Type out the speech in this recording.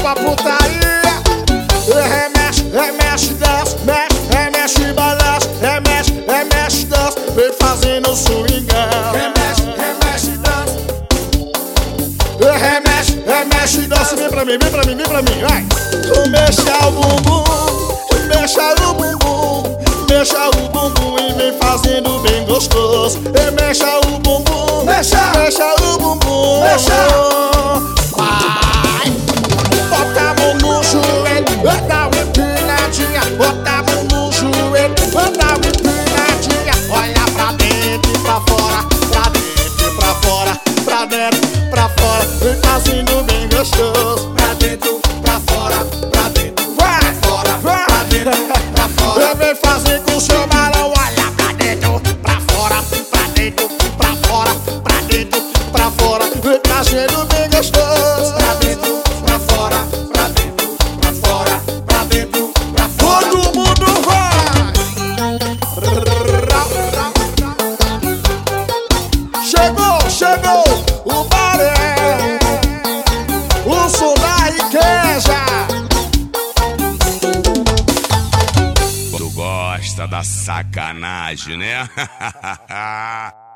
pra putaria. Remexe, remexe, desce, mexe, remexe, balança, remexe, remexe, dança, vem fazendo swingão. Remexe, remexe, dança. Remexe, remexe, dança, vem pra mim, vem pra mim, vem pra mim, vai. Mexa o bumbum, mexa o bumbum, mexa o bumbum e vem fazendo bem gostoso. Mexa o bumbum, mexa o bumbum, vai. Bota a mão no joelho, dá uma empinadinha. Bota a mão no joelho, dá uma empinadinha. Olha pra dentro e pra fora, pra dentro e pra fora, pra dentro, pra fora, vem fazendo bem gostoso. Pra dentro, pra fora, pra dentro, vai, fora, pra dentro, pra fora. Vem fazer com o seu balão. Olha pra dentro, pra fora, pra dentro, pra fora, pra dentro, pra fora, vem fazendo bem gostoso. Pra dentro, pra fora, pra dentro, pra fora, pra dentro, pra fora. Todo mundo vai! Chegou, chegou o Baré, o som da riqueza. Tu gosta da sacanagem, né?